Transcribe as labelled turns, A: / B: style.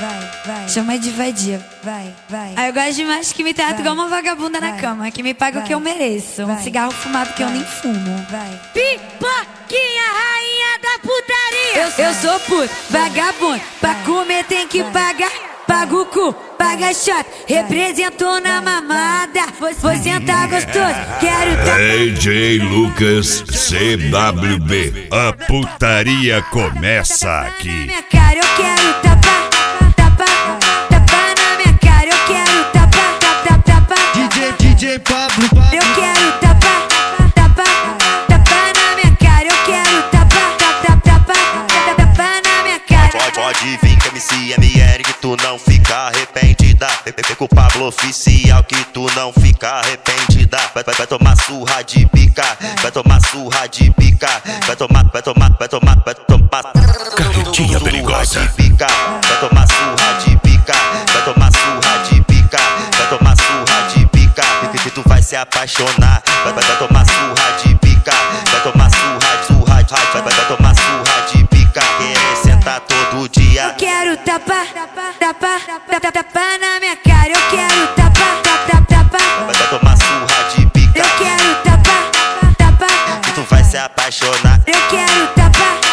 A: Chama de vadia. Aí eu gosto de mais que me trata igual uma vagabunda na cama, que me paga o que eu mereço. Um cigarro fumado que eu nem fumo.
B: Pipoquinha, rainha da putaria.
A: Eu sou puto, vagabundo. Pra comer tem que pagar. Paga o cu, paga shot. Representou na mamada. Você tá gostoso, quero tá.
C: DJ Lucas CWB. A putaria começa aqui.
A: Na minha cara eu quero tapar. Tapar na minha cara eu quero tapar.
D: DJ Pablo.
A: Eu quero tapar. Tapar na minha cara eu quero tapar na minha cara.
E: Pode vir que MCMR que tu não fica arrependida. Vem com o Pablo oficial que tu não fica arrependida. Vai tomar surra de pica. Vai tomar surra de pica. Vai tomar
C: Carretinha perigosa.
E: Vai tomar surra de pica. Vai tomar surra de pica. Vai tomar surra de pica. Que tu vai se apaixonar. Vai tomar surra de pica. Vai tomar surra. Vai tomar surra de pica. Querer sentar todo dia.
A: Eu quero tapar na minha cara. Eu quero tapar.
E: Vai tomar surra de pica.
A: Eu quero tapar.
E: Que tu vai se apaixonar.
A: Eu quero tapar.